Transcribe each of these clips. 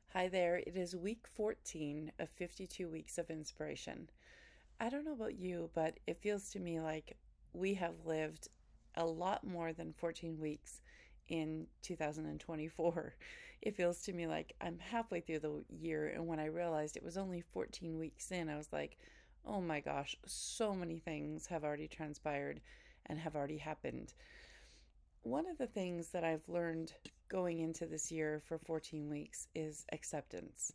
Hi there. It is week 14 of 52 weeks of inspiration. I don't know about you, but it feels to me like we have lived a lot more than 14 weeks in 2024. It feels to me like I'm halfway through the year, and when I realized it was only 14 weeks in, I was like, oh my gosh, so many things have already transpired and have already happened. One of the things that I've learned going into this year for 14 weeks is acceptance.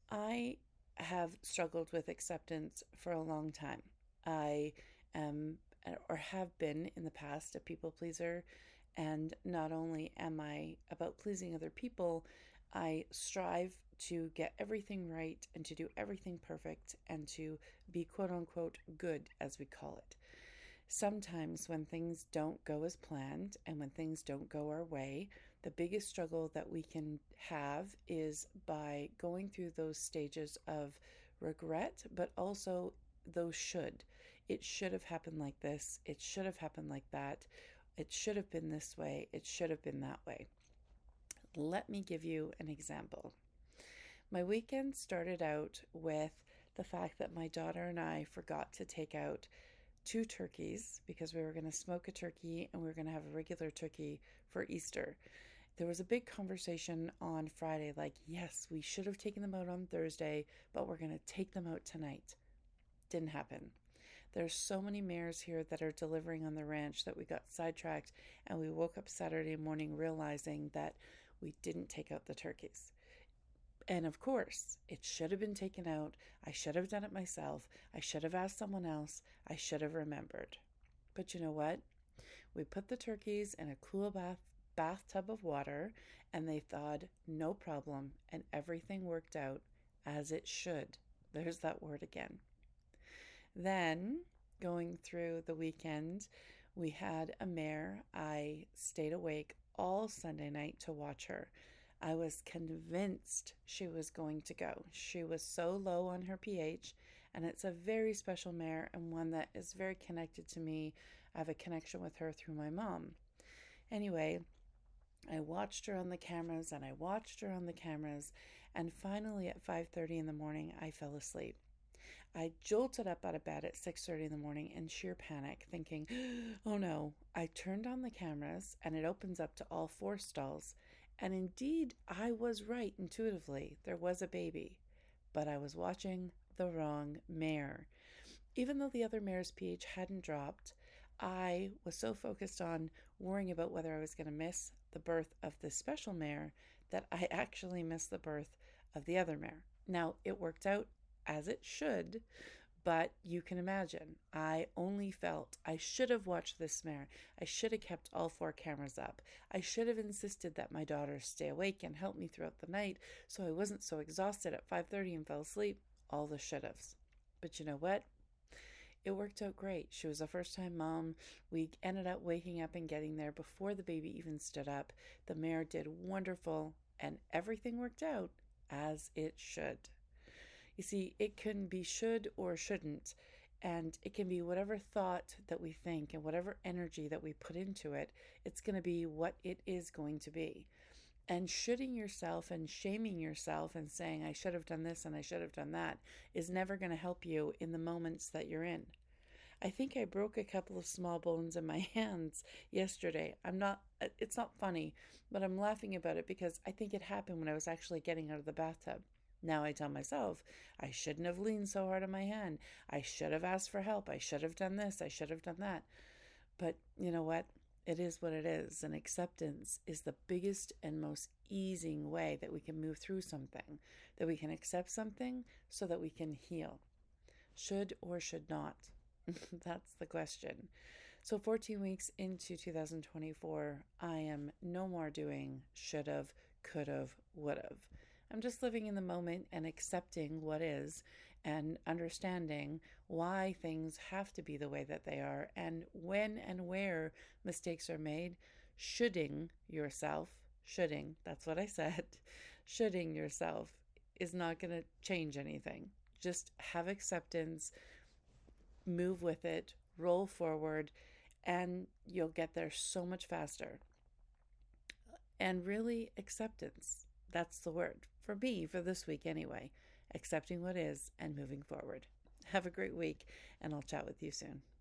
I have struggled with acceptance for a long time. I am or have been in the past a people pleaser, and not only am I about pleasing other people, I strive to get everything right and to do everything perfect and to be quote unquote good, as we call it. Sometimes, when things don't go as planned and when things don't go our way, the biggest struggle that we can have is by going through those stages of regret, but also those should. It should have happened like this. It should have happened like that. It should have been this way. It should have been that way. Let me give you an example. My weekend started out with the fact that my daughter and I forgot to take out two turkeys because we were going to smoke a turkey and we were going to have a regular turkey for Easter. There was a big conversation on Friday like, yes, we should have taken them out on Thursday, but we're going to take them out tonight. Didn't happen. There's so many mares here that are delivering on the ranch that we got sidetracked, and we woke up Saturday morning realizing that we didn't take out the turkeys. And of course, it should have been taken out. I should have done it myself. I should have asked someone else. I should have remembered. But you know what? We put the turkeys in a cool bathtub of water, and they thawed no problem, and everything worked out as it should. There's that word again. Then, going through the weekend, we had a mare. I stayed awake all Sunday night to watch her. I was convinced she was going to go. She was so low on her pH, and it's a very special mare and one that is very connected to me. I have a connection with her through my mom. Anyway, I watched her on the cameras and I watched her on the cameras, and finally at 5:30 in the morning, I fell asleep. I jolted up out of bed at 6:30 in the morning in sheer panic, thinking, oh no. I turned on the cameras and it opens up to all four stalls. And indeed, I was right intuitively. There was a baby. But I was watching the wrong mare. Even though the other mare's pH hadn't dropped, I was so focused on worrying about whether I was going to miss the birth of the special mare that I actually missed the birth of the other mare. Now, it worked out as it should, but you can imagine, I only felt I should have watched this mare. I should have kept all four cameras up. I should have insisted that my daughter stay awake and help me throughout the night so I wasn't so exhausted at 5:30 and fell asleep. All the should haves. But you know what? It worked out great. She was a first-time mom. We ended up waking up and getting there before the baby even stood up. The mare did wonderful, and everything worked out as it should. You see, it can be should or shouldn't, and it can be whatever thought that we think and whatever energy that we put into it, it's going to be what it is going to be. And shoulding yourself and shaming yourself and saying, I should have done this and I should have done that, is never going to help you in the moments that you're in. I think I broke a couple of small bones in my hands yesterday. It's not funny, but I'm laughing about it because I think it happened when I was actually getting out of the bathtub. Now I tell myself, I shouldn't have leaned so hard on my hand. I should have asked for help. I should have done this. I should have done that. But you know what? It is what it is. And acceptance is the biggest and most easing way that we can move through something, that we can accept something so that we can heal. Should or should not? That's the question. So 14 weeks into 2024, I am no more doing should have, could have, would have. I'm just living in the moment and accepting what is and understanding why things have to be the way that they are and when and where mistakes are made. Shoulding, that's what I said, shoulding yourself is not going to change anything. Just have acceptance, move with it, roll forward, and you'll get there so much faster. And really, acceptance. That's the word for me for this week anyway. Accepting what is and moving forward. Have a great week, and I'll chat with you soon.